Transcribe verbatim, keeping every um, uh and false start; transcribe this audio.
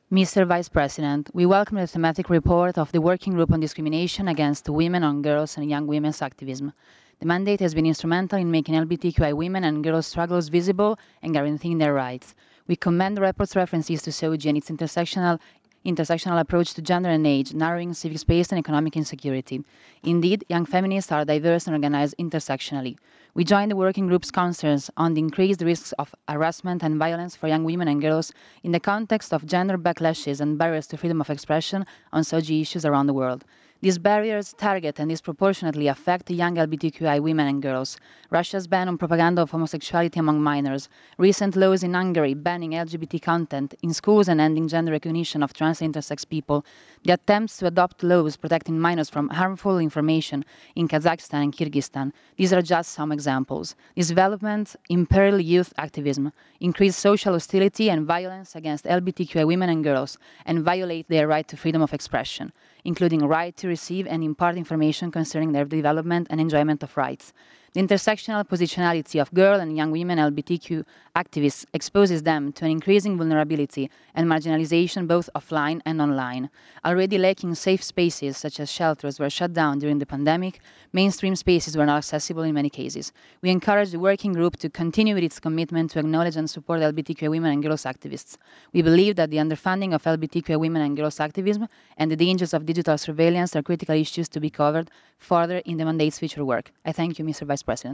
Mister Vice President, we welcome the thematic report of the Working Group on Discrimination against Women, on Girls and Young Women's Activism. The mandate has been instrumental in making L G B T Q I women and girls' struggles visible and guaranteeing their rights. We commend the report's references to SOGI and its intersectional intersectional approach to gender and age, narrowing civic space and economic insecurity. Indeed, young feminists are diverse and organized intersectionally. We join the working group's concerns on the increased risks of harassment and violence for young women and girls in the context of gender backlashes and barriers to freedom of expression on SOGI issues around the world. These barriers target and disproportionately affect young L G B T Q I women and girls. Russia's ban on propaganda of homosexuality among minors, recent laws in Hungary banning L G B T content in schools and ending gender recognition of trans and intersex people, the attempts to adopt laws protecting minors from harmful information in Kazakhstan and Kyrgyzstan. These are just some examples. These developments imperil youth activism, increase social hostility and violence against L G B T Q I women and girls, and violate their right to freedom of expression, including right to receive and impart information concerning their development and enjoyment of rights. The intersectional positionality of girl and young women L G B T Q activists exposes them to an increasing vulnerability and marginalization both offline and online. Already lacking safe spaces such as shelters were shut down during the pandemic, mainstream spaces were not accessible in many cases. We encourage the working group to continue with its commitment to acknowledge and support L G B T Q I women and girls activists. We believe that the underfunding of L G B T Q I women and girls activism and the dangers of digital surveillance are critical issues to be covered further in the mandate's future work. I thank you, Mister Vice President.